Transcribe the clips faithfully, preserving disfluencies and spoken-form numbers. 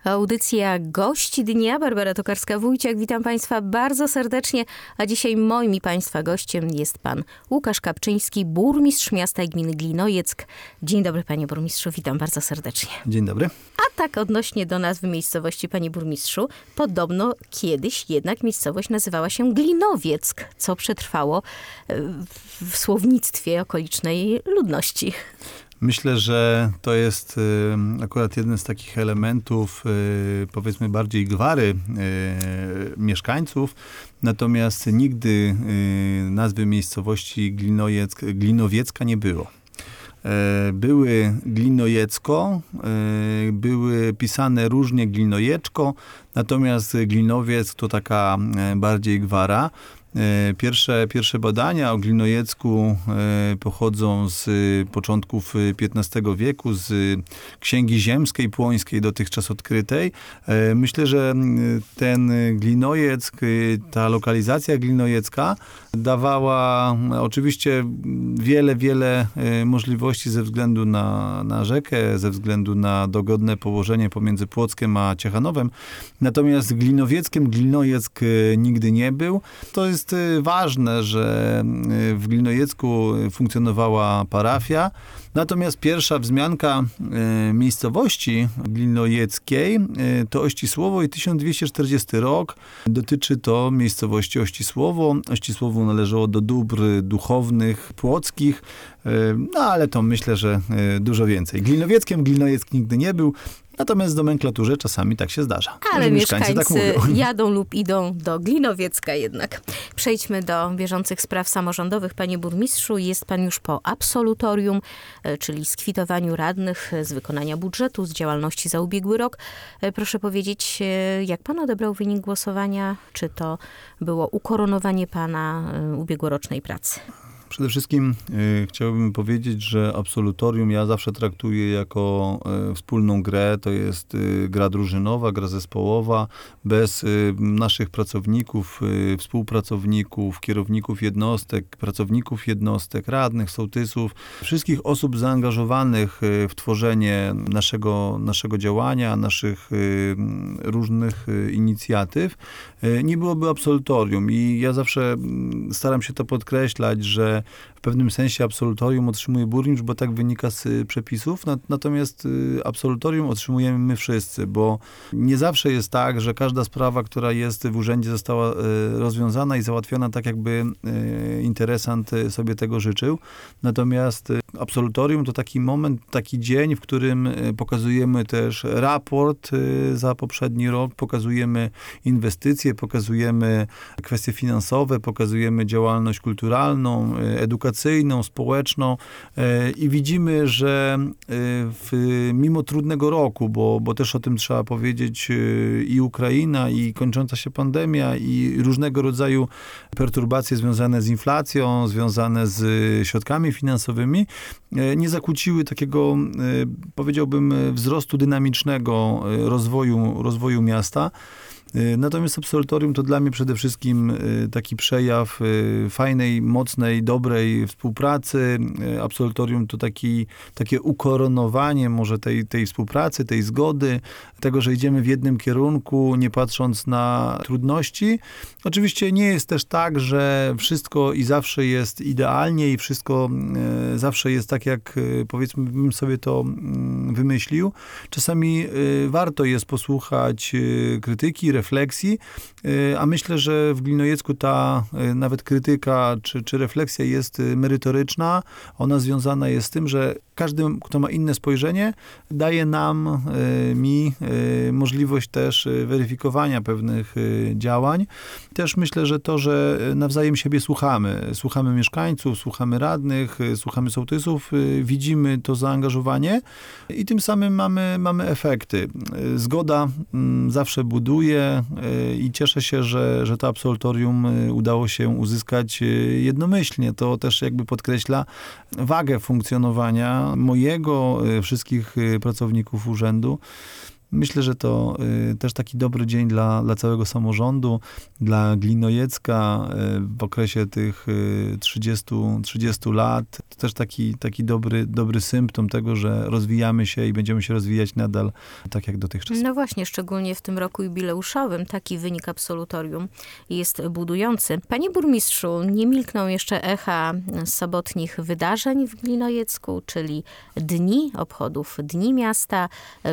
Audycja Gość Dnia. Barbara Tokarska-Wójciak. Witam Państwa bardzo serdecznie. A dzisiaj moim i Państwa gościem jest Pan Łukasz Kapczyński, burmistrz miasta i gminy Glinojec. Dzień dobry, Panie Burmistrzu. Witam bardzo serdecznie. Dzień dobry. A tak odnośnie do nazwy miejscowości, Panie Burmistrzu, podobno kiedyś jednak miejscowość nazywała się Glinowieck, co przetrwało w słownictwie okolicznej ludności. Myślę, że to jest y, akurat jeden z takich elementów, y, powiedzmy, bardziej gwary y, mieszkańców. Natomiast nigdy y, nazwy miejscowości Glinojec, Glinowiecka nie było. Y, były Glinojecko, y, były pisane różnie Glinojeczko, natomiast Glinowiec to taka y, bardziej gwara. Pierwsze, pierwsze badania o Glinojecku pochodzą z początków piętnastego wieku, z Księgi Ziemskiej Płońskiej dotychczas odkrytej. Myślę, że ten Glinojeck, ta lokalizacja glinojecka dawała oczywiście wiele, wiele możliwości ze względu na, na rzekę, ze względu na dogodne położenie pomiędzy Płockiem a Ciechanowem. Natomiast Glinowieckiem Glinojeck nigdy nie był. To jest ważne, że w Glinojecku funkcjonowała parafia. Natomiast pierwsza wzmianka e, miejscowości glinojeckiej e, to Ościsłowo i tysiąc dwieście czterdziesty rok. Dotyczy to miejscowości Ościsłowo. Ościsłowo należało do dóbr duchownych płockich, e, no ale to myślę, że e, dużo więcej. Glinowieckiem Glinojeck nigdy nie był. Natomiast w nomenklaturze czasami tak się zdarza. Ale mieszkańcy, mieszkańcy tak jadą lub idą do Glinowiecka jednak. Przejdźmy do bieżących spraw samorządowych. Panie burmistrzu, jest pan już po absolutorium, czyli skwitowaniu radnych z wykonania budżetu, z działalności za ubiegły rok. Proszę powiedzieć, jak pan odebrał wynik głosowania? Czy to było ukoronowanie pana ubiegłorocznej pracy? Przede wszystkim y, chciałbym powiedzieć, że absolutorium ja zawsze traktuję jako y, wspólną grę. To jest y, gra drużynowa, gra zespołowa. Bez y, naszych pracowników, y, współpracowników, kierowników jednostek, pracowników jednostek, radnych, sołtysów, wszystkich osób zaangażowanych y, w tworzenie naszego, naszego działania, naszych y, różnych y, inicjatyw, y, nie byłoby absolutorium. I ja zawsze y, staram się to podkreślać, że w pewnym sensie absolutorium otrzymuje burmistrz, bo tak wynika z przepisów, natomiast absolutorium otrzymujemy my wszyscy, bo nie zawsze jest tak, że każda sprawa, która jest w urzędzie, została rozwiązana i załatwiona tak, jakby interesant sobie tego życzył. Natomiast absolutorium to taki moment, taki dzień, w którym pokazujemy też raport za poprzedni rok, pokazujemy inwestycje, pokazujemy kwestie finansowe, pokazujemy działalność kulturalną, edukacyjną, społeczną i widzimy, że w, mimo trudnego roku, bo, bo też o tym trzeba powiedzieć, i Ukraina, i kończąca się pandemia, i różnego rodzaju perturbacje związane z inflacją, związane z środkami finansowymi, nie zakłóciły takiego, powiedziałbym, wzrostu dynamicznego rozwoju, rozwoju miasta. Natomiast absolutorium to dla mnie przede wszystkim taki przejaw fajnej, mocnej, dobrej współpracy. Absolutorium to taki, takie ukoronowanie może tej, tej współpracy, tej zgody, tego, że idziemy w jednym kierunku, nie patrząc na trudności. Oczywiście nie jest też tak, że wszystko i zawsze jest idealnie i wszystko zawsze jest tak, jak powiedzmy bym sobie to wymyślił. Czasami warto jest posłuchać krytyki, refleksji, a myślę, że w Glinojecku ta nawet krytyka czy, czy refleksja jest merytoryczna. Ona związana jest z tym, że każdy, kto ma inne spojrzenie, daje nam, mi możliwość też weryfikowania pewnych działań. Też myślę, że to, że nawzajem siebie słuchamy. Słuchamy mieszkańców, słuchamy radnych, słuchamy sołtysów, widzimy to zaangażowanie i tym samym mamy, mamy efekty. Zgoda zawsze buduje i cieszę się, że, że to absolutorium udało się uzyskać jednomyślnie. To też jakby podkreśla wagę funkcjonowania mojego, wszystkich pracowników urzędu. Myślę, że to y, też taki dobry dzień dla, dla całego samorządu, dla Glinojecka y, w okresie tych y, trzydziestu, trzydziestu lat. To też taki, taki dobry, dobry symptom tego, że rozwijamy się i będziemy się rozwijać nadal tak jak dotychczas. No właśnie, szczególnie w tym roku jubileuszowym taki wynik absolutorium jest budujący. Panie burmistrzu, nie milkną jeszcze echa sobotnich wydarzeń w Glinojecku, czyli dni, obchodów Dni Miasta,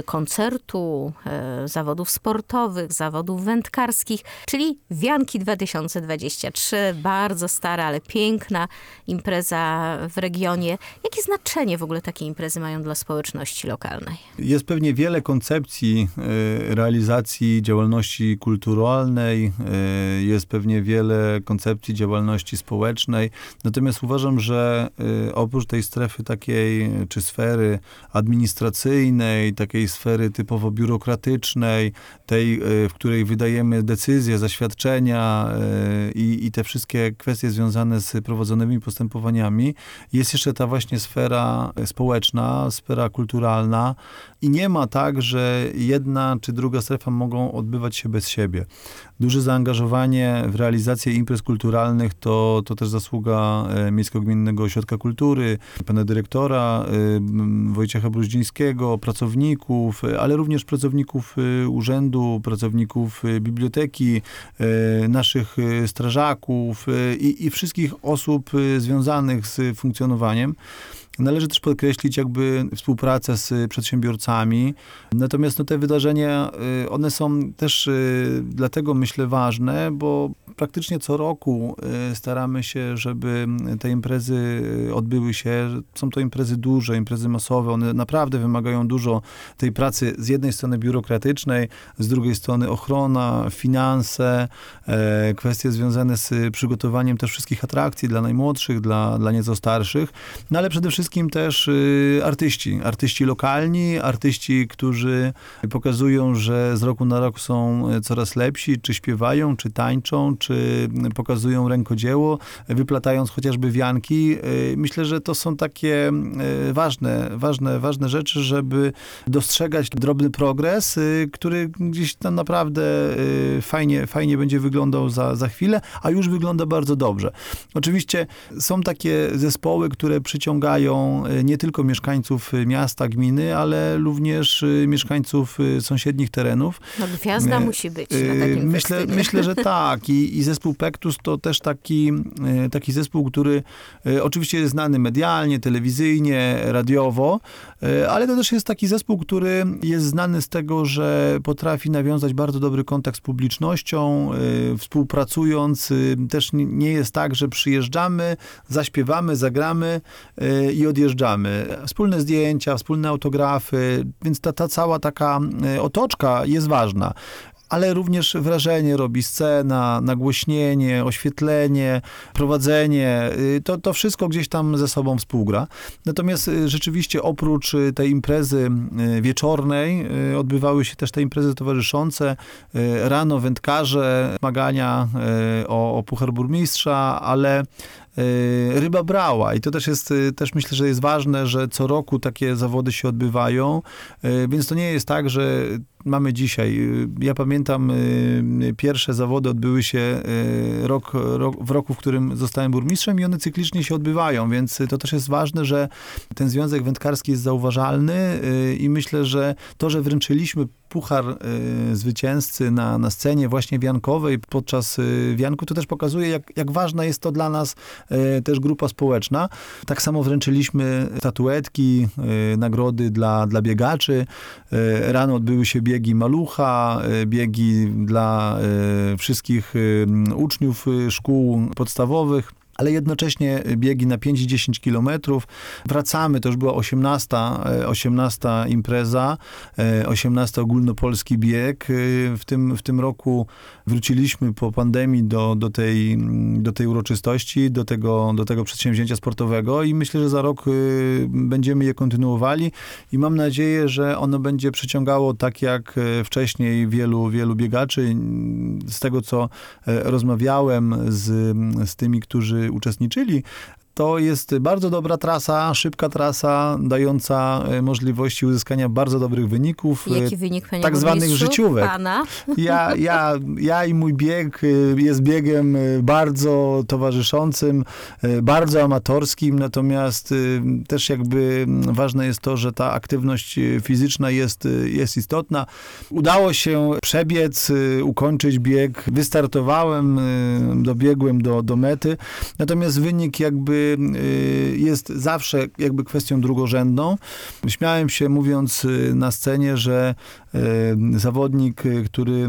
koncertu, e, zawodów sportowych, zawodów wędkarskich, czyli Wianki dwa tysiące dwadzieścia trzy. Bardzo stara, ale piękna impreza w regionie. Jakie znaczenie w ogóle takie imprezy mają dla społeczności lokalnej? Jest pewnie wiele koncepcji y, realizacji działalności kulturalnej, y, jest pewnie wiele koncepcji działalności społecznej, natomiast uważam, że y, oprócz tej strefy takiej, czy sfery administracyjnej, takiej sfery typowo biurokratycznej, tej, y, w której wydajemy decyzje, zaświadczenia y, i, i te wszystkie kwestie związane z prowadzonymi postępowaniami, jest jeszcze ta właśnie sfera społeczna, sfera kulturalna i nie ma tak, że jedna czy druga strefa mogą odbywać się bez siebie. Duże zaangażowanie w realizację imprez kulturalnych to, to też zasługa Miejsko-Gminnego Ośrodka Kultury, pana dyrektora Wojciecha Bruździńskiego, pracowników, ale również pracowników urzędu, pracowników biblioteki, naszych strażaków i, i wszystkich osób związanych z funkcjonowaniem. Należy też podkreślić jakby współpracę z przedsiębiorcami. Natomiast no, te wydarzenia, one są też dlatego myślę ważne, bo praktycznie co roku staramy się, żeby te imprezy odbyły się. Są to imprezy duże, imprezy masowe. One naprawdę wymagają dużo tej pracy z jednej strony biurokratycznej, z drugiej strony ochrona, finanse, kwestie związane z przygotowaniem też wszystkich atrakcji dla najmłodszych, dla, dla nieco starszych. No ale przede wszystkim Wszystkim też y, artyści, artyści lokalni, artyści, którzy pokazują, że z roku na rok są coraz lepsi, czy śpiewają, czy tańczą, czy pokazują rękodzieło, wyplatając chociażby wianki. Y, myślę, że to są takie y, ważne, ważne, ważne rzeczy, żeby dostrzegać drobny progres, y, który gdzieś tam naprawdę y, fajnie, fajnie będzie wyglądał za, za chwilę, a już wygląda bardzo dobrze. Oczywiście są takie zespoły, które przyciągają nie tylko mieszkańców miasta, gminy, ale również mieszkańców sąsiednich terenów. No gwiazda musi być na takim myślę, festynie. myślę, że tak. I, i zespół Pektus to też taki, taki zespół, który oczywiście jest znany medialnie, telewizyjnie, radiowo, ale to też jest taki zespół, który jest znany z tego, że potrafi nawiązać bardzo dobry kontakt z publicznością, współpracując. Też nie jest tak, że przyjeżdżamy, zaśpiewamy, zagramy i odjeżdżamy. Wspólne zdjęcia, wspólne autografy, więc ta, ta cała taka otoczka jest ważna. Ale również wrażenie robi scena, nagłośnienie, oświetlenie, prowadzenie. To, to wszystko gdzieś tam ze sobą współgra. Natomiast rzeczywiście oprócz tej imprezy wieczornej odbywały się też te imprezy towarzyszące. Rano wędkarze, zmagania o, o Puchar Burmistrza, ale ryba brała i to też jest, też myślę, że jest ważne, że co roku takie zawody się odbywają, więc to nie jest tak, że mamy dzisiaj. Ja pamiętam, pierwsze zawody odbyły się rok, rok, w roku, w którym zostałem burmistrzem i one cyklicznie się odbywają, więc to też jest ważne, że ten związek wędkarski jest zauważalny i myślę, że to, że wręczyliśmy puchar y, zwycięzcy na, na scenie właśnie wiankowej podczas y, wianku, to też pokazuje, jak, jak ważna jest to dla nas y, też grupa społeczna. Tak samo wręczyliśmy statuetki, y, nagrody dla, dla biegaczy. Y, rano odbyły się biegi Malucha, y, biegi dla y, wszystkich y, uczniów y, szkół podstawowych, ale jednocześnie biegi na pięć i dziesięć kilometrów. Wracamy, to już była osiemnasta, osiemnasta impreza, osiemnasty ogólnopolski bieg. W tym, w tym roku wróciliśmy po pandemii do, do, tej, do tej uroczystości, do tego, do tego przedsięwzięcia sportowego i myślę, że za rok będziemy je kontynuowali i mam nadzieję, że ono będzie przyciągało tak jak wcześniej wielu, wielu biegaczy. Z tego, co rozmawiałem z, z tymi, którzy uczestniczyli, to jest bardzo dobra trasa, szybka trasa, dająca możliwości uzyskania bardzo dobrych wyników. Jaki wynik, panie tak zwanych burmistrzu? życiówek. Pana? Ja, ja, ja i mój bieg jest biegiem bardzo towarzyszącym, bardzo amatorskim, natomiast też jakby ważne jest to, że ta aktywność fizyczna jest, jest istotna. Udało się przebiec, ukończyć bieg, wystartowałem, dobiegłem do, do mety, natomiast wynik jakby jest zawsze jakby kwestią drugorzędną. Śmiałem się, mówiąc na scenie, że zawodnik, który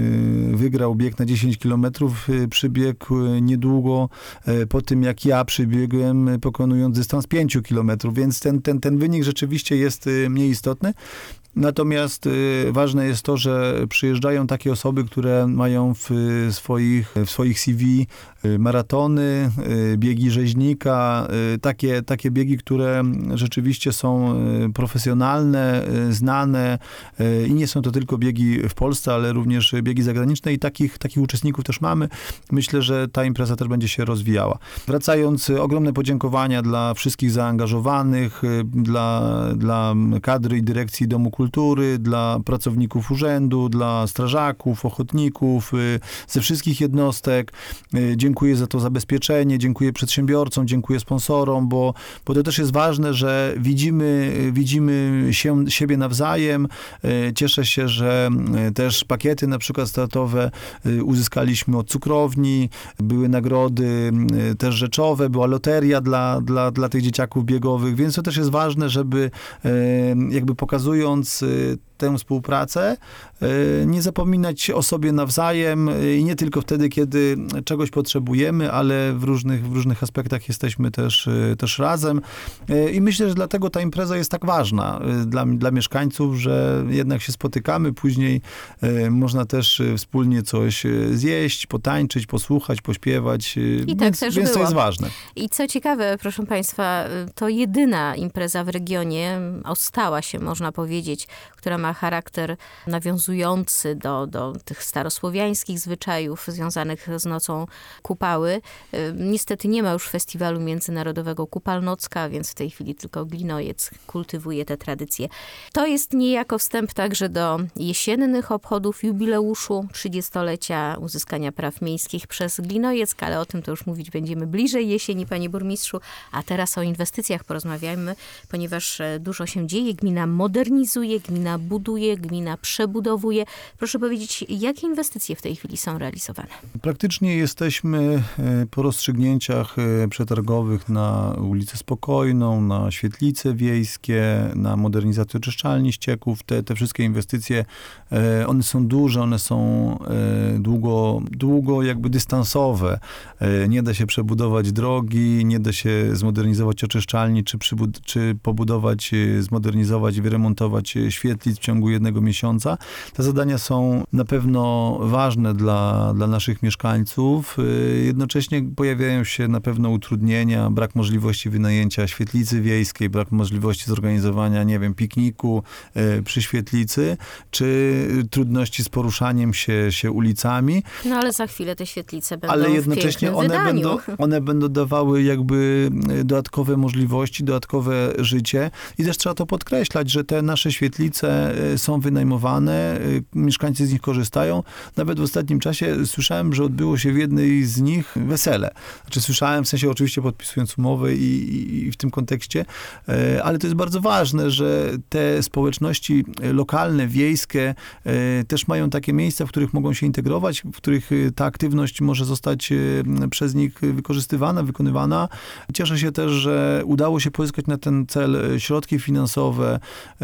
wygrał bieg na dziesięć kilometrów, przybiegł niedługo po tym, jak ja przybiegłem, pokonując dystans pięć kilometrów, więc ten, ten, ten wynik rzeczywiście jest mniej istotny. Natomiast y, ważne jest to, że przyjeżdżają takie osoby, które mają w swoich, w swoich C V y, maratony, y, biegi rzeźnika, y, takie, takie biegi, które rzeczywiście są y, profesjonalne, y, znane y, i nie są to tylko biegi w Polsce, ale również biegi zagraniczne i takich, takich uczestników też mamy. Myślę, że ta impreza też będzie się rozwijała. Wracając, y, ogromne podziękowania dla wszystkich zaangażowanych, y, dla, dla kadry i dyrekcji Domu Kultury, dla pracowników urzędu, dla strażaków, ochotników, ze wszystkich jednostek. Dziękuję za to zabezpieczenie, dziękuję przedsiębiorcom, dziękuję sponsorom, bo, bo to też jest ważne, że widzimy, widzimy się, siebie nawzajem. Cieszę się, że też pakiety na przykład startowe uzyskaliśmy od cukrowni, były nagrody też rzeczowe, była loteria dla, dla, dla tych dzieciaków biegowych, więc to też jest ważne, żeby jakby pokazując tę współpracę, nie zapominać o sobie nawzajem i nie tylko wtedy, kiedy czegoś potrzebujemy, ale w różnych, w różnych aspektach jesteśmy też, też razem. I myślę, że dlatego ta impreza jest tak ważna dla, dla mieszkańców, że jednak się spotykamy, później można też wspólnie coś zjeść, potańczyć, posłuchać, pośpiewać. I więc, tak też więc to było. jest ważne. I co ciekawe, proszę państwa, to jedyna impreza w regionie, ostała się, można powiedzieć, która ma charakter nawiązujący do, do tych starosłowiańskich zwyczajów związanych z nocą Kupały. Niestety nie ma już festiwalu międzynarodowego Kupalnocka, więc w tej chwili tylko Glinojec kultywuje te tradycje. To jest niejako wstęp także do jesiennych obchodów jubileuszu trzydziestolecia uzyskania praw miejskich przez Glinojec, ale o tym to już mówić będziemy bliżej jesieni, panie burmistrzu. A teraz o inwestycjach porozmawiajmy, ponieważ dużo się dzieje. Gmina modernizuje, gmina buduje, gmina przebudowuje. Proszę powiedzieć, jakie inwestycje w tej chwili są realizowane? Praktycznie jesteśmy po rozstrzygnięciach przetargowych na ulicę Spokojną, na świetlice wiejskie, na modernizację oczyszczalni ścieków. Te, te wszystkie inwestycje, one są duże, one są długo, długo jakby dystansowe. Nie da się przebudować drogi, nie da się zmodernizować oczyszczalni, czy, przybud- czy pobudować, zmodernizować i wyremontować świetlic w ciągu jednego miesiąca. Te zadania są na pewno ważne dla, dla naszych mieszkańców. Jednocześnie pojawiają się na pewno utrudnienia, brak możliwości wynajęcia świetlicy wiejskiej, brak możliwości zorganizowania, nie wiem, pikniku przy świetlicy, czy trudności z poruszaniem się, się ulicami. No ale za chwilę te świetlice będą ale w jednocześnie one wydaniu. będą, one będą dawały jakby dodatkowe możliwości, dodatkowe życie i też trzeba to podkreślać, że te nasze świetlice są wynajmowane, mieszkańcy z nich korzystają. Nawet w ostatnim czasie słyszałem, że odbyło się w jednej z nich wesele. Znaczy słyszałem, w sensie oczywiście podpisując umowę i, i, i w tym kontekście, ale to jest bardzo ważne, że te społeczności lokalne, wiejskie też mają takie miejsca, w których mogą się integrować, w których ta aktywność może zostać przez nich wykorzystywana, wykonywana. Cieszę się też, że udało się pozyskać na ten cel środki finansowe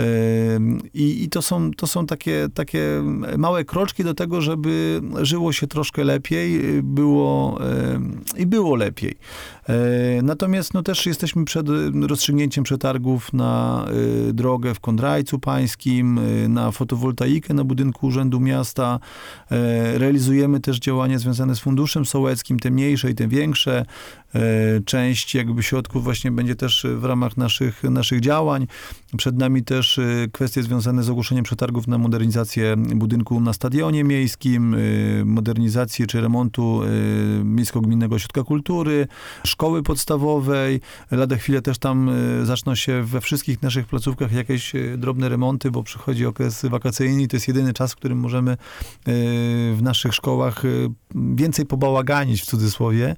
i, i to są, to są takie, takie małe kroczki do tego, żeby żyło się troszkę lepiej, było i było lepiej. Natomiast no, też jesteśmy przed rozstrzygnięciem przetargów na drogę w Kondrajcu Pańskim, na fotowoltaikę na budynku Urzędu Miasta. Realizujemy też działania związane z Funduszem Sołeckim, te mniejsze i te większe. Część jakby środków właśnie będzie też w ramach naszych, naszych działań. Przed nami też kwestie związane z ogłoszeniem przetargów na modernizację budynku na stadionie miejskim, modernizację czy remontu Miejsko-Gminnego Ośrodka Kultury, szkoły podstawowej. Lada chwilę też tam zaczną się we wszystkich naszych placówkach jakieś drobne remonty, bo przychodzi okres wakacyjny i to jest jedyny czas, w którym możemy w naszych szkołach więcej pobałaganić, w cudzysłowie,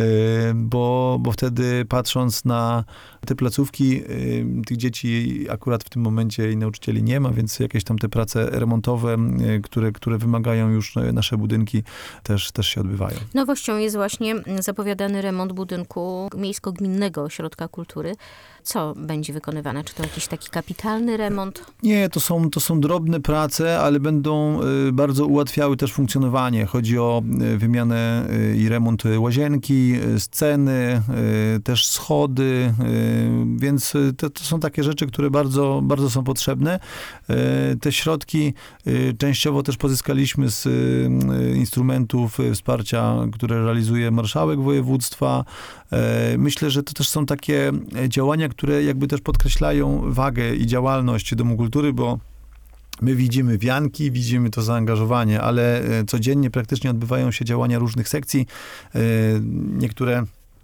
bo, bo wtedy patrząc na te placówki, tych dzieci akurat w tym momencie i nauczycieli nie ma, więc jakieś tam te prace remontowe, które, które wymagają już nasze budynki, też, też się odbywają. Nowością jest właśnie zapowiadany remont budynku Miejsko-Gminnego Ośrodka Kultury. Co będzie wykonywane? Czy to jakiś taki kapitalny remont? Nie, to są, to są drobne prace, ale będą bardzo ułatwiały też funkcjonowanie. Chodzi o wymianę i remont łazienki, sceny, też schody, więc to, to są takie rzeczy, które bardzo, bardzo są potrzebne. Te środki częściowo też pozyskaliśmy z instrumentów wsparcia, które realizuje marszałek województwa. Myślę, że to też są takie działania, które jakby też podkreślają wagę i działalność Domu Kultury, bo my widzimy wianki, widzimy to zaangażowanie, ale codziennie praktycznie odbywają się działania różnych sekcji. Niektóre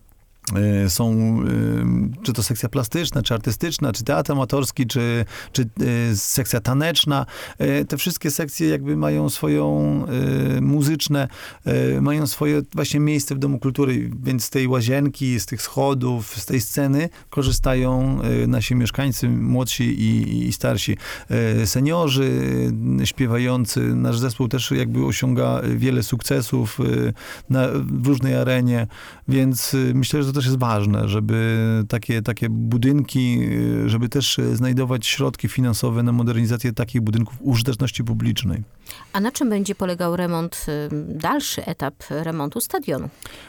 są, czy to sekcja plastyczna, czy artystyczna, czy teatr amatorski, czy, czy sekcja taneczna. Te wszystkie sekcje jakby mają swoją muzyczne, mają swoje właśnie miejsce w Domu Kultury, więc z tej łazienki, z tych schodów, z tej sceny korzystają nasi mieszkańcy, młodsi i, i starsi. Seniorzy śpiewający, nasz zespół też jakby osiąga wiele sukcesów na, w różnej arenie, więc myślę, że to też jest ważne, żeby takie, takie budynki, żeby też znajdować środki finansowe na modernizację takich budynków użyteczności publicznej. A na czym będzie polegał remont, dalszy etap remontu stadionu?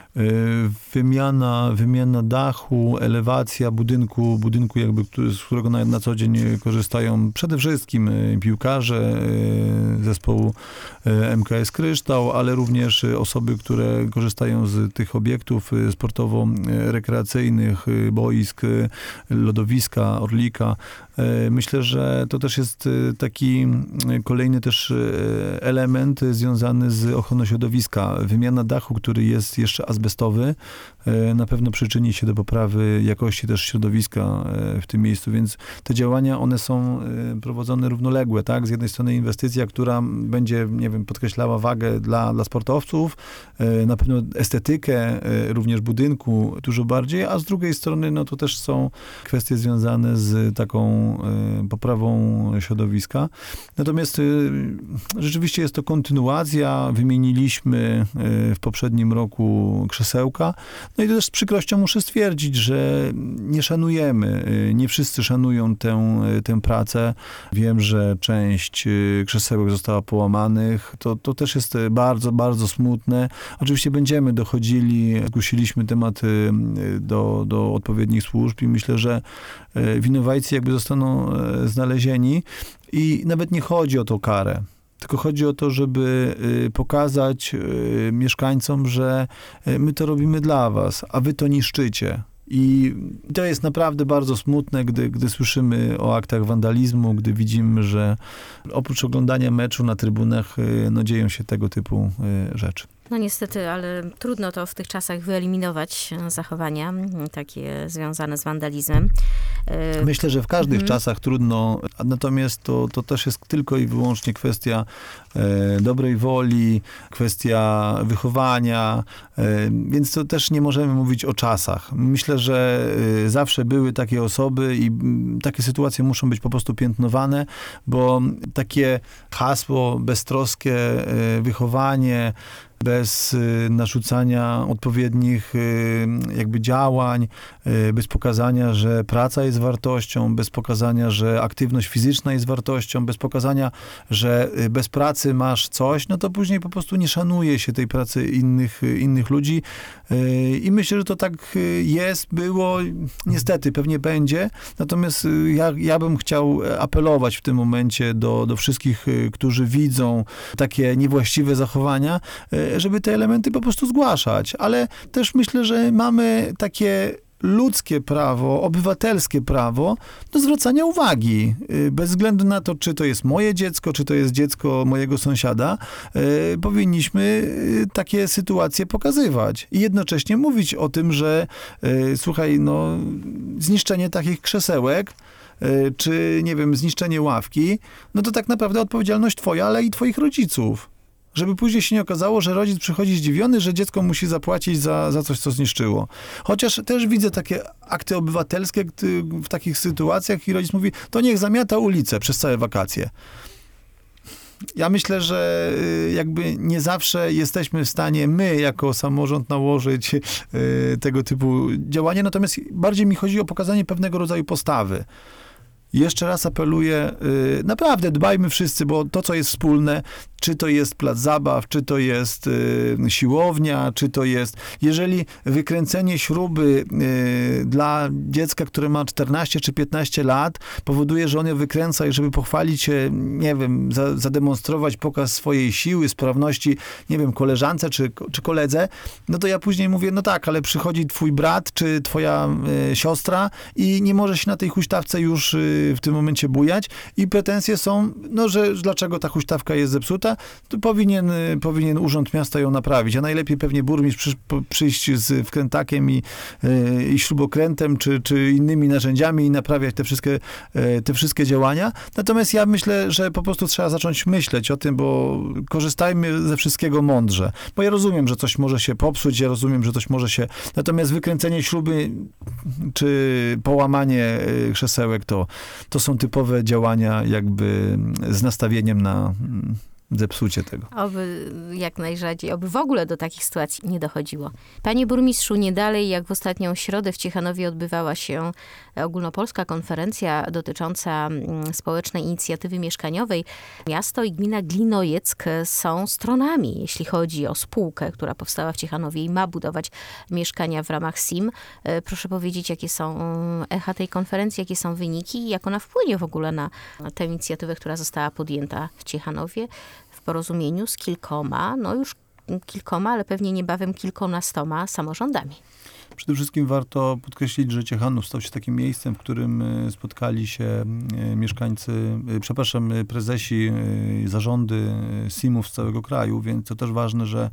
Wymiana, wymiana dachu, elewacja budynku, budynku jakby, z którego na, na co dzień korzystają przede wszystkim piłkarze zespołu M K S Kryształ, ale również osoby, które korzystają z tych obiektów sportowo-rekreacyjnych, boisk, lodowiska, Orlika. Myślę, że to też jest taki kolejny też element związany z ochroną środowiska. Wymiana dachu, który jest jeszcze azbestowy, na pewno przyczyni się do poprawy jakości też środowiska w tym miejscu, więc te działania, one są prowadzone równoległe, tak? Z jednej strony inwestycja, która będzie, nie wiem, podkreślała wagę dla, dla sportowców, na pewno estetykę również budynku dużo bardziej, a z drugiej strony, no to też są kwestie związane z taką poprawą środowiska. Natomiast rzeczywiście jest to kontynuacja. Wymieniliśmy w poprzednim roku krzesełka. No i też z przykrością muszę stwierdzić, że nie szanujemy, nie wszyscy szanują tę, tę pracę. Wiem, że część krzesełek została połamanych. To, to też jest bardzo, bardzo smutne. Oczywiście będziemy dochodzili, zgłosiliśmy temat do, do odpowiednich służb i myślę, że winowajcy jakby zostaną znalezieni i nawet nie chodzi o tą karę. Tylko chodzi o to, żeby pokazać mieszkańcom, że my to robimy dla was, a wy to niszczycie. I to jest naprawdę bardzo smutne, gdy, gdy słyszymy o aktach wandalizmu, gdy widzimy, że oprócz oglądania meczu na trybunach no, dzieją się tego typu rzeczy. No niestety, ale trudno to w tych czasach wyeliminować zachowania takie związane z wandalizmem. Myślę, że w każdych mhm. czasach trudno, natomiast to, to też jest tylko i wyłącznie kwestia e, dobrej woli, kwestia wychowania, e, więc to też nie możemy mówić o czasach. Myślę, że e, zawsze były takie osoby i m, takie sytuacje muszą być po prostu piętnowane, bo takie hasło beztroskie e, wychowanie, bez narzucania odpowiednich jakby działań, bez pokazania, że praca jest wartością, bez pokazania, że aktywność fizyczna jest wartością, bez pokazania, że bez pracy masz coś, no to później po prostu nie szanuje się tej pracy innych, innych ludzi. I myślę, że to tak jest, było, niestety pewnie będzie. Natomiast ja, ja bym chciał apelować w tym momencie do, do wszystkich, którzy widzą takie niewłaściwe zachowania, żeby te elementy po prostu zgłaszać. Ale też myślę, że mamy takie ludzkie prawo, obywatelskie prawo do zwracania uwagi. Y, Bez względu na to, czy to jest moje dziecko, czy to jest dziecko mojego sąsiada, y, powinniśmy y, takie sytuacje pokazywać. I jednocześnie mówić o tym, że y, słuchaj, no zniszczenie takich krzesełek, y, czy nie wiem, zniszczenie ławki, no to tak naprawdę odpowiedzialność twoja, ale i twoich rodziców. Żeby później się nie okazało, że rodzic przychodzi zdziwiony, że dziecko musi zapłacić za, za coś, co zniszczyło. Chociaż też widzę takie akty obywatelskie gdy, w takich sytuacjach i rodzic mówi, to niech zamiata ulicę przez całe wakacje. Ja myślę, że y, jakby nie zawsze jesteśmy w stanie my jako samorząd nałożyć y, tego typu działania, natomiast bardziej mi chodzi o pokazanie pewnego rodzaju postawy. Jeszcze raz apeluję, y, naprawdę dbajmy wszyscy, bo to, co jest wspólne, czy to jest plac zabaw, czy to jest y, siłownia, czy to jest... Jeżeli wykręcenie śruby y, dla dziecka, które ma czternaście czy piętnaście lat, powoduje, że on ją wykręca i żeby pochwalić się, nie wiem, za, zademonstrować pokaz swojej siły, sprawności, nie wiem, koleżance czy, czy koledze, no to ja później mówię, no tak, ale przychodzi twój brat, czy twoja y, siostra i nie może się na tej huśtawce już y, w tym momencie bujać i pretensje są, no, że dlaczego ta huśtawka jest zepsuta, to powinien, powinien Urząd Miasta ją naprawić, a najlepiej pewnie burmistrz przy, po, przyjść z wkrętakiem i, yy, i śrubokrętem, czy, czy innymi narzędziami i naprawiać te wszystkie, yy, te wszystkie działania. Natomiast ja myślę, że po prostu trzeba zacząć myśleć o tym, bo korzystajmy ze wszystkiego mądrze. Bo ja rozumiem, że coś może się popsuć, ja rozumiem, że coś może się... Natomiast wykręcenie śruby, czy połamanie krzesełek, to, to są typowe działania jakby z nastawieniem na zepsucie tego. Oby jak najrzadziej, oby w ogóle do takich sytuacji nie dochodziło. Panie burmistrzu, nie dalej jak w ostatnią środę w Ciechanowie odbywała się ogólnopolska konferencja dotycząca społecznej inicjatywy mieszkaniowej. Miasto i gmina Glinojec są stronami, jeśli chodzi o spółkę, która powstała w Ciechanowie i ma budować mieszkania w ramach S I M. Proszę powiedzieć, jakie są echa tej konferencji, jakie są wyniki i jak ona wpłynie w ogóle na tę inicjatywę, która została podjęta w Ciechanowie w porozumieniu z kilkoma, no już kilkoma, ale pewnie niebawem kilkunastoma samorządami. Przede wszystkim warto podkreślić, że Ciechanów stał się takim miejscem, w którym spotkali się mieszkańcy, przepraszam, prezesi, zarządy S I M-ów z całego kraju, więc to też ważne, że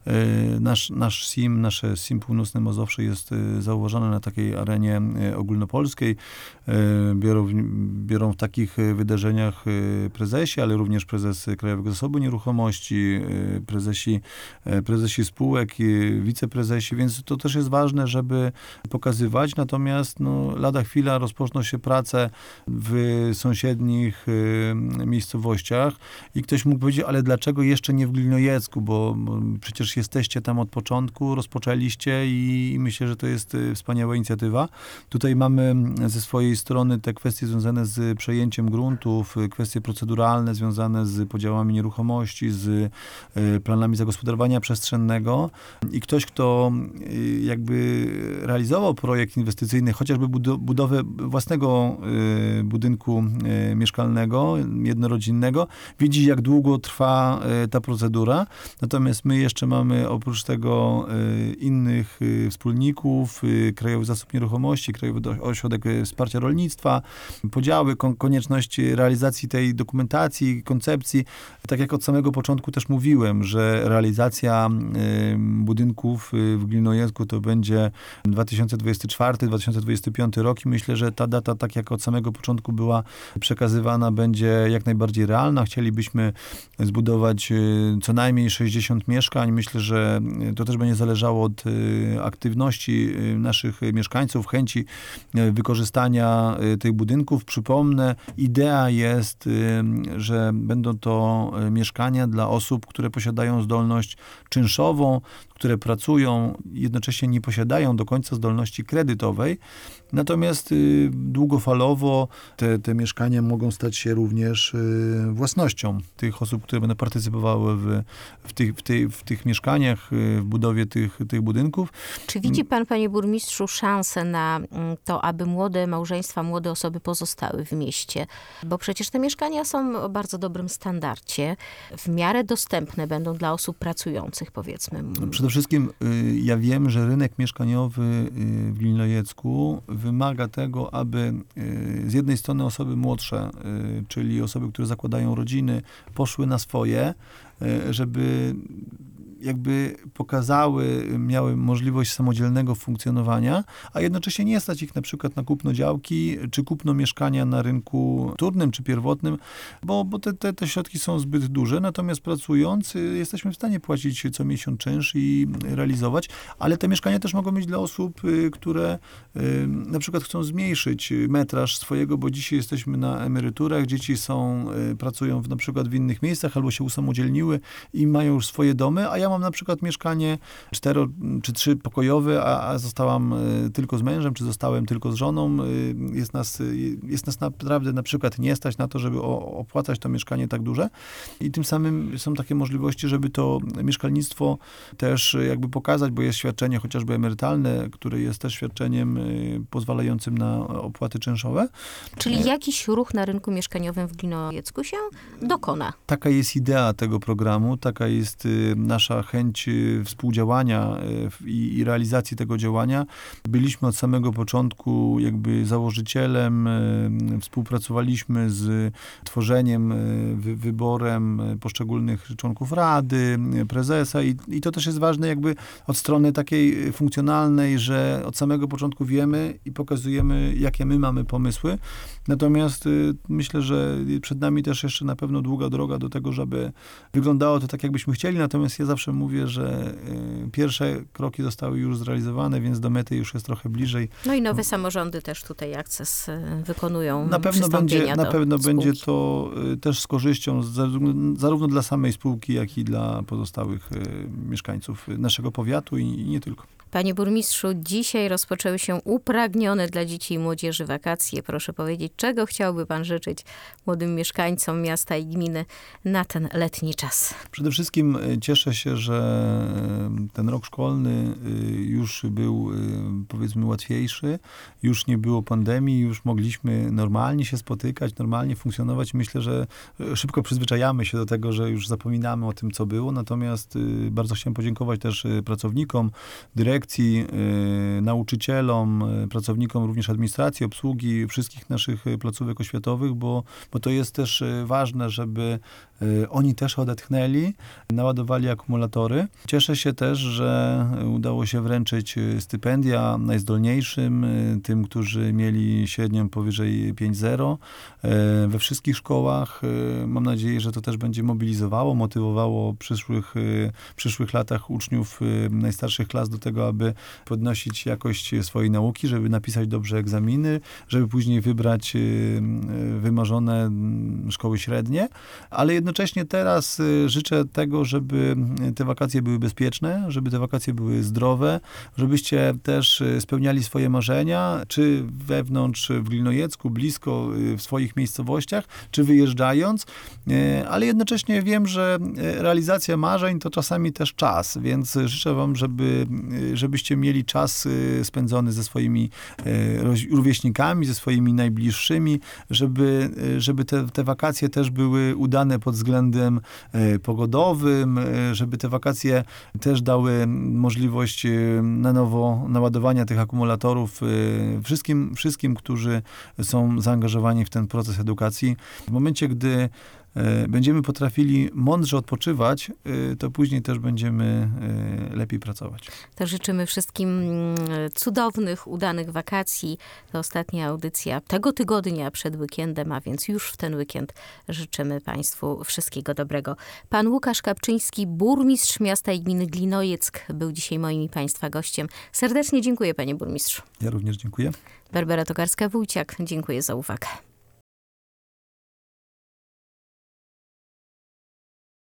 nasz, nasz S I M, nasze S I M Północne Mazowsze jest zauważane na takiej arenie ogólnopolskiej. Biorą, biorą w takich wydarzeniach prezesi, ale również prezes Krajowego Zasobu Nieruchomości, prezesi, prezesi spółek, wiceprezesi, więc to też jest ważne, żeby pokazywać, natomiast no, lada chwila rozpoczną się prace w sąsiednich y, miejscowościach i ktoś mógł powiedzieć, ale dlaczego jeszcze nie w Glinojecku, bo, bo przecież jesteście tam od początku, rozpoczęliście i, i myślę, że to jest y, wspaniała inicjatywa. Tutaj mamy ze swojej strony te kwestie związane z przejęciem gruntów, y, kwestie proceduralne związane z podziałami nieruchomości, z y, planami zagospodarowania przestrzennego i ktoś, kto y, jakby realizował projekt inwestycyjny, chociażby budowę własnego y, budynku y, mieszkalnego, jednorodzinnego, widzi, jak długo trwa y, ta procedura. Natomiast my jeszcze mamy oprócz tego y, innych y, wspólników, y, Krajowy Zasób Nieruchomości, Krajowy Ośrodek Wsparcia Rolnictwa, podziały, kon- konieczność realizacji tej dokumentacji, koncepcji. Tak jak od samego początku też mówiłem, że realizacja y, budynków y, w Glinojecku to będzie dwa tysiące dwudziesty czwarty dwa tysiące dwudziesty piąty rok i myślę, że ta data, tak jak od samego początku była przekazywana, będzie jak najbardziej realna. Chcielibyśmy zbudować co najmniej sześćdziesiąt mieszkań. Myślę, że to też będzie zależało od aktywności naszych mieszkańców, chęci wykorzystania tych budynków. Przypomnę, idea jest, że będą to mieszkania dla osób, które posiadają zdolność czynszową, które pracują, jednocześnie nie posiadają do końca zdolności kredytowej. Natomiast y, długofalowo te, te mieszkania mogą stać się również y, własnością tych osób, które będą partycypowały w, w, tych, w, tej, w tych mieszkaniach, y, w budowie tych, tych budynków. Czy widzi pan, panie burmistrzu, szansę na to, aby młode małżeństwa, młode osoby pozostały w mieście? Bo przecież te mieszkania są o bardzo dobrym standardzie, w miarę dostępne będą dla osób pracujących, powiedzmy. Przede wszystkim y, ja wiem, że rynek mieszkań mieszkaniowy y, w Glinojecku wymaga tego, aby y, z jednej strony osoby młodsze, y, czyli osoby, które zakładają rodziny, poszły na swoje, y, żeby jakby pokazały, miały możliwość samodzielnego funkcjonowania, a jednocześnie nie stać ich na przykład na kupno działki, czy kupno mieszkania na rynku wtórnym, czy pierwotnym, bo, bo te, te, te środki są zbyt duże, natomiast pracując y, jesteśmy w stanie płacić co miesiąc czynsz i realizować, ale te mieszkania też mogą być dla osób, y, które y, na przykład chcą zmniejszyć metraż swojego, bo dzisiaj jesteśmy na emeryturach, dzieci są, y, pracują w, na przykład w innych miejscach, albo się usamodzielniły i mają już swoje domy, a ja mam na przykład mieszkanie cztero czy trzy pokojowe, a, a zostałam y, tylko z mężem, czy zostałem tylko z żoną. Y, jest, nas, y, jest nas naprawdę na przykład nie stać na to, żeby o, opłacać to mieszkanie tak duże. I tym samym są takie możliwości, żeby to mieszkalnictwo też y, jakby pokazać, bo jest świadczenie chociażby emerytalne, które jest też świadczeniem y, pozwalającym na opłaty czynszowe. Czyli jakiś ruch na rynku mieszkaniowym w Glinojecku się dokona. Taka jest idea tego programu, taka jest y, nasza chęć y, współdziałania y, i, i realizacji tego działania. Byliśmy od samego początku jakby założycielem, y, współpracowaliśmy z tworzeniem, y, wy, wyborem y, poszczególnych członków rady, y, prezesa i, i to też jest ważne jakby od strony takiej funkcjonalnej, że od samego początku wiemy i pokazujemy, jakie my mamy pomysły. Natomiast y, myślę, że przed nami też jeszcze na pewno długa droga do tego, żeby wyglądało to tak, jakbyśmy chcieli. Natomiast ja zawsze mówię, że y, pierwsze kroki zostały już zrealizowane, więc do mety już jest trochę bliżej. No i nowe samorządy też tutaj akces y, wykonują. Na pewno będzie, na pewno spółki. będzie to y, też z korzyścią zarówno, zarówno dla samej spółki, jak i dla pozostałych y, mieszkańców naszego powiatu i, i nie tylko. Panie burmistrzu, dzisiaj rozpoczęły się upragnione dla dzieci i młodzieży wakacje. Proszę powiedzieć, czego chciałby pan życzyć młodym mieszkańcom miasta i gminy na ten letni czas? Przede wszystkim cieszę się, że ten rok szkolny już był, powiedzmy, łatwiejszy. Już nie było pandemii, już mogliśmy normalnie się spotykać, normalnie funkcjonować. Myślę, że szybko przyzwyczajamy się do tego, że już zapominamy o tym, co było. Natomiast bardzo chciałem podziękować też pracownikom, dyrekcji, nauczycielom, pracownikom również administracji, obsługi, wszystkich naszych placówek oświatowych, bo, bo to jest też ważne, żeby oni też odetchnęli, naładowali akumulatory. Cieszę się też, że udało się wręczyć stypendia najzdolniejszym, tym, którzy mieli średnią powyżej pięć zero we wszystkich szkołach. Mam nadzieję, że to też będzie mobilizowało, motywowało przyszłych, przyszłych latach uczniów najstarszych klas do tego, aby podnosić jakość swojej nauki, żeby napisać dobrze egzaminy, żeby później wybrać wymarzone szkoły średnie, ale jednocześnie teraz życzę tego, żeby te wakacje były bezpieczne, żeby te wakacje były zdrowe, żebyście też spełniali swoje marzenia, czy wewnątrz w Glinojecku, blisko, w swoich miejscowościach, czy wyjeżdżając, ale jednocześnie wiem, że realizacja marzeń to czasami też czas, więc życzę wam, żeby żebyście mieli czas spędzony ze swoimi rówieśnikami, ze swoimi najbliższymi, żeby, żeby te, te wakacje też były udane pod względem pogodowym, żeby te wakacje też dały możliwość na nowo naładowania tych akumulatorów wszystkim, wszystkim, którzy są zaangażowani w ten proces edukacji. W momencie, gdy będziemy potrafili mądrze odpoczywać, to później też będziemy lepiej pracować. To życzymy wszystkim cudownych, udanych wakacji. To ostatnia audycja tego tygodnia przed weekendem, a więc już w ten weekend życzymy państwu wszystkiego dobrego. Pan Łukasz Kapczyński, burmistrz miasta i gminy Glinojeck, był dzisiaj moim i państwa gościem. Serdecznie dziękuję, panie burmistrzu. Ja również dziękuję. Barbara Tokarska-Wójciak, dziękuję za uwagę.